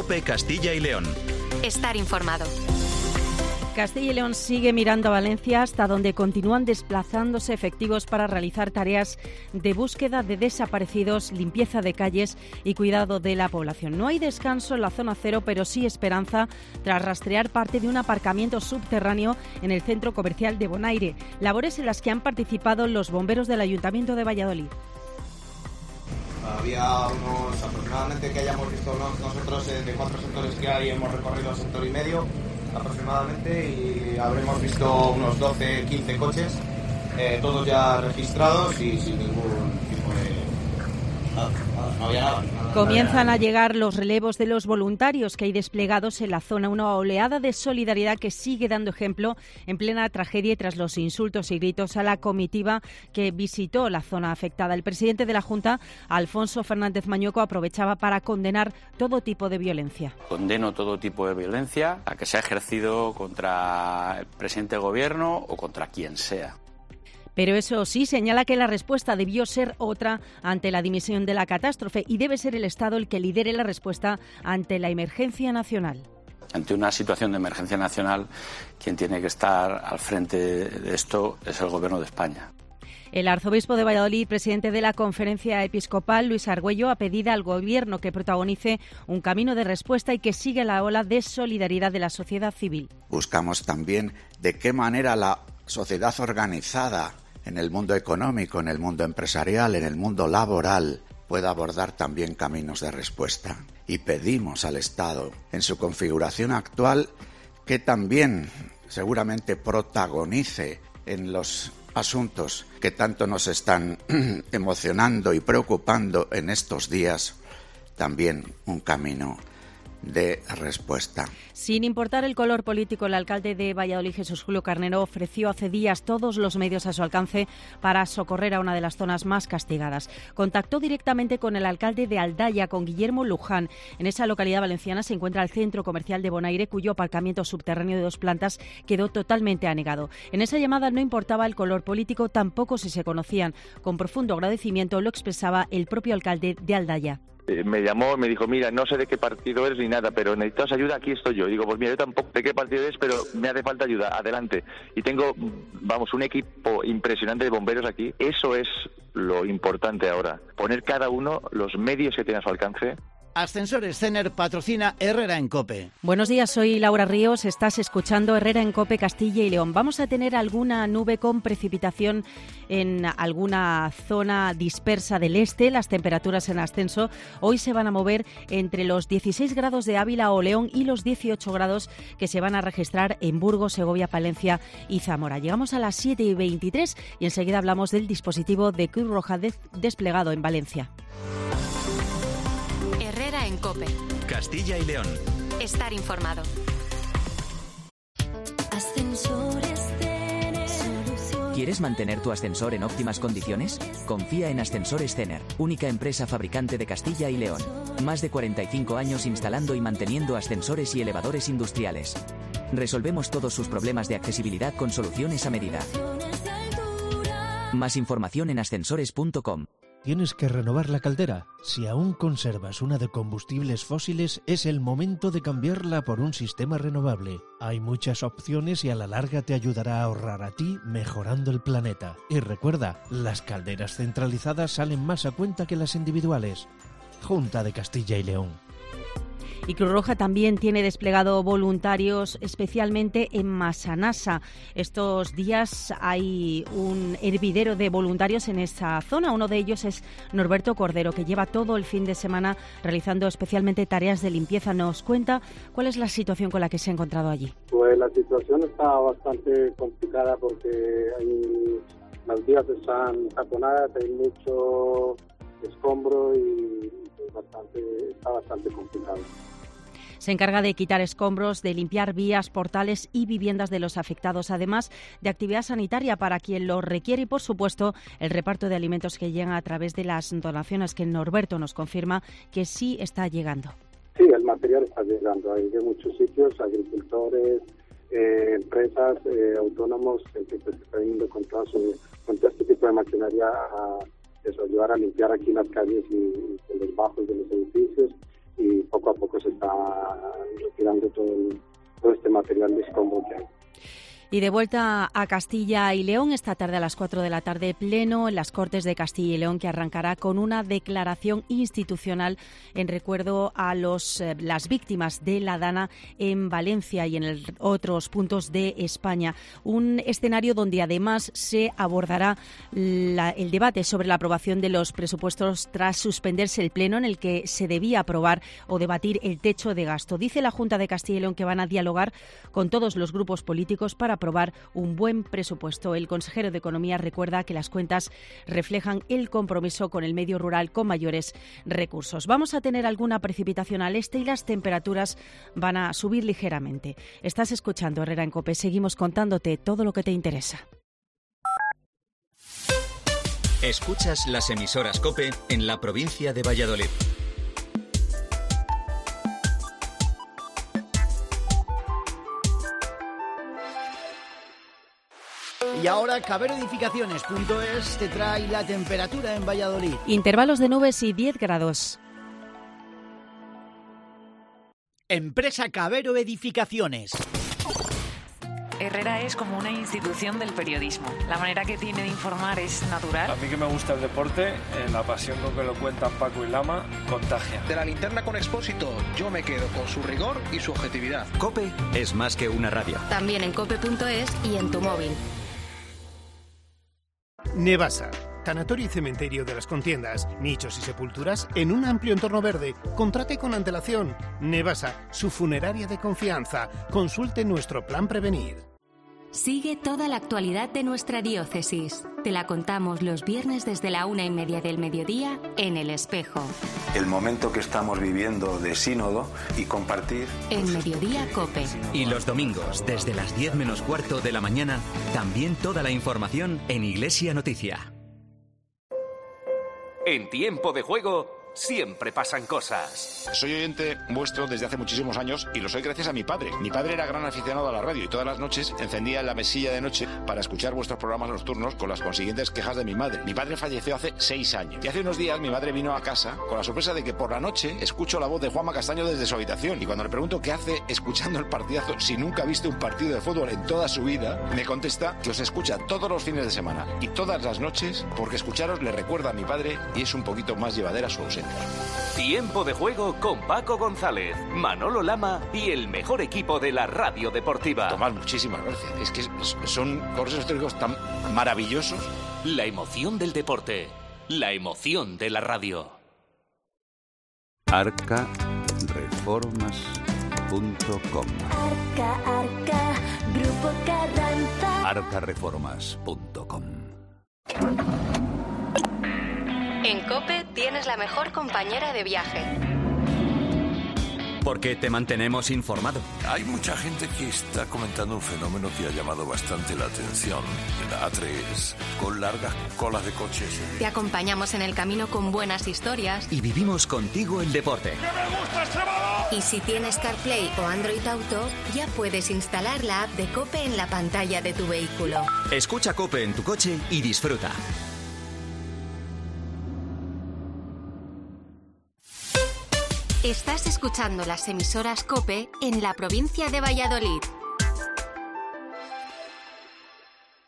COPE Castilla y León. Estar informado. Castilla y León sigue mirando a Valencia, hasta donde continúan desplazándose efectivos para realizar tareas de búsqueda de desaparecidos, limpieza de calles y cuidado de la población. No hay descanso en la zona cero, pero sí esperanza tras rastrear parte de un aparcamiento subterráneo en el centro comercial de Bonaire. Labores en las que han participado los bomberos del Ayuntamiento de Valladolid. Había unos aproximadamente que hayamos visto nosotros de 4 sectores que hay, hemos recorrido el sector y medio aproximadamente y habremos visto unos 12, 15 coches, todos ya registrados y sin ningún tipo de... no había nada. Comienzan a llegar los relevos de los voluntarios que hay desplegados en la zona, una oleada de solidaridad que sigue dando ejemplo en plena tragedia y tras los insultos y gritos a la comitiva que visitó la zona afectada. El presidente de la Junta, Alfonso Fernández Mañueco, aprovechaba para condenar todo tipo de violencia. Condeno todo tipo de violencia, a que sea ejercido contra el presidente del Gobierno o contra quien sea. Pero eso sí, señala que la respuesta debió ser otra ante la dimisión de la catástrofe y debe ser el Estado el que lidere la respuesta ante la emergencia nacional. Ante una situación de emergencia nacional, quien tiene que estar al frente de esto es el Gobierno de España. El arzobispo de Valladolid, presidente de la Conferencia Episcopal, Luis Argüello, ha pedido al Gobierno que protagonice un camino de respuesta y que siga la ola de solidaridad de la sociedad civil. Buscamos también de qué manera la sociedad organizada en el mundo económico, en el mundo empresarial, en el mundo laboral, pueda abordar también caminos de respuesta. Y pedimos al Estado, en su configuración actual, que también seguramente protagonice en los asuntos que tanto nos están emocionando y preocupando en estos días, también un camino de respuesta. Sin importar el color político, el alcalde de Valladolid, Jesús Julio Carnero, ofreció hace días todos los medios a su alcance para socorrer a una de las zonas más castigadas. Contactó directamente con el alcalde de Aldaya, con Guillermo Luján. En esa localidad valenciana se encuentra el centro comercial de Bonaire, cuyo aparcamiento subterráneo de 2 plantas quedó totalmente anegado. En esa llamada no importaba el color político, tampoco si se conocían. Con profundo agradecimiento lo expresaba el propio alcalde de Aldaya. Me llamó, me dijo, mira, no sé de qué partido eres ni nada, pero necesitas ayuda, aquí estoy yo. Digo, pues mira, yo tampoco de qué partido eres, pero me hace falta ayuda, adelante. Y tengo, un equipo impresionante de bomberos aquí. Eso es lo importante ahora, poner cada uno los medios que tiene a su alcance. Ascensores Cener patrocina Herrera en COPE. Buenos días, soy Laura Ríos, estás escuchando Herrera en COPE Castilla y León. Vamos a tener alguna nube con precipitación en alguna zona dispersa del este, las temperaturas en ascenso. Hoy se van a mover entre los 16 grados de Ávila o León y los 18 grados que se van a registrar en Burgos, Segovia, Palencia y Zamora. Llegamos a las 7:23 y enseguida hablamos del dispositivo de Cruz Roja desplegado en Valencia. Herrera en COPE. Castilla y León. Estar informado. ¿Quieres mantener tu ascensor en óptimas condiciones? Confía en Ascensores Cener, única empresa fabricante de Castilla y León. Más de 45 años instalando y manteniendo ascensores y elevadores industriales. Resolvemos todos sus problemas de accesibilidad con soluciones a medida. Más información en ascensores.com. ¿Tienes que renovar la caldera? Si aún conservas una de combustibles fósiles, es el momento de cambiarla por un sistema renovable. Hay muchas opciones y a la larga te ayudará a ahorrar a ti, mejorando el planeta. Y recuerda, las calderas centralizadas salen más a cuenta que las individuales. Junta de Castilla y León. Y Cruz Roja también tiene desplegado voluntarios, especialmente en Massanassa. Estos días hay un hervidero de voluntarios en esa zona. Uno de ellos es Norberto Cordero, que lleva todo el fin de semana realizando especialmente tareas de limpieza. Nos cuenta cuál es la situación con la que se ha encontrado allí. Pues la situación está bastante complicada porque las vías están taponadas, hay mucho escombro y está bastante complicado. Se encarga de quitar escombros, de limpiar vías, portales y viviendas de los afectados, además de actividad sanitaria para quien lo requiere y, por supuesto, el reparto de alimentos que llegan a través de las donaciones que Norberto nos confirma que sí está llegando. Sí, el material está llegando. Hay de muchos sitios, agricultores, empresas, autónomos que están yendo con todo este tipo de maquinaria a ayudar a limpiar aquí las calles y los bajos de los edificios y poco a poco pues está retirando todo este material de escombro que hay. Y de vuelta a Castilla y León, esta tarde a las 4 de la tarde, pleno en las Cortes de Castilla y León, que arrancará con una declaración institucional en recuerdo a las víctimas de la Dana en Valencia y en otros puntos de España. Un escenario donde además se abordará el debate sobre la aprobación de los presupuestos tras suspenderse el pleno en el que se debía aprobar o debatir el techo de gasto. Dice la Junta de Castilla y León que van a dialogar con todos los grupos políticos para aprobar un buen presupuesto. El consejero de Economía recuerda que las cuentas reflejan el compromiso con el medio rural con mayores recursos. Vamos a tener alguna precipitación al este y las temperaturas van a subir ligeramente. Estás escuchando Herrera en COPE. Seguimos contándote todo lo que te interesa. Escuchas las emisoras COPE en la provincia de Valladolid. Y ahora caberoedificaciones.es te trae la temperatura en Valladolid. Intervalos de nubes y 10 grados. Empresa Cabero Edificaciones. Herrera es como una institución del periodismo. La manera que tiene de informar es natural. A mí que me gusta el deporte, la pasión con que lo cuentan Paco y Lama contagia. De la linterna con Expósito, yo me quedo con su rigor y su objetividad. COPE es más que una radio. También en cope.es y en tu móvil. Nevasa, tanatorio y cementerio de las contiendas, nichos y sepulturas en un amplio entorno verde. Contrate con antelación. Nevasa, su funeraria de confianza. Consulte nuestro plan Prevenir. Sigue toda la actualidad de nuestra diócesis. Te la contamos los viernes desde la 1:30 del mediodía en El Espejo. El momento que estamos viviendo de sínodo y compartir. En Mediodía COPE. Y los domingos, desde las 10 menos cuarto de la mañana, también toda la información en Iglesia Noticia. En Tiempo de Juego siempre pasan cosas. Soy oyente vuestro desde hace muchísimos años y lo soy gracias a mi padre. Mi padre era gran aficionado a la radio y todas las noches encendía la mesilla de noche para escuchar vuestros programas nocturnos con las consiguientes quejas de mi madre. Mi padre falleció hace 6 años y hace unos días mi madre vino a casa con la sorpresa de que por la noche escucho la voz de Juanma Castaño desde su habitación y cuando le pregunto qué hace escuchando el partidazo si nunca ha visto un partido de fútbol en toda su vida, me contesta que os escucha todos los fines de semana y todas las noches porque escucharos le recuerda a mi padre y es un poquito más llevadera su ausencia. Tiempo de Juego con Paco González, Manolo Lama y el mejor equipo de la radio deportiva. Tomás, muchísimas gracias. Es que son correos históricos tan maravillosos. La emoción del deporte, la emoción de la radio. arcareformas.com. Arca, Grupo Carranza. arcareformas.com. En COPE tienes la mejor compañera de viaje. Porque te mantenemos informado. Hay mucha gente que está comentando un fenómeno que ha llamado bastante la atención. En la A3, con largas colas de coches. Te acompañamos en el camino con buenas historias. Y vivimos contigo el deporte. ¡Que me gusta Extremadura! Y si tienes CarPlay o Android Auto, ya puedes instalar la app de COPE en la pantalla de tu vehículo. Escucha COPE en tu coche y disfruta. Estás escuchando las emisoras COPE en la provincia de Valladolid.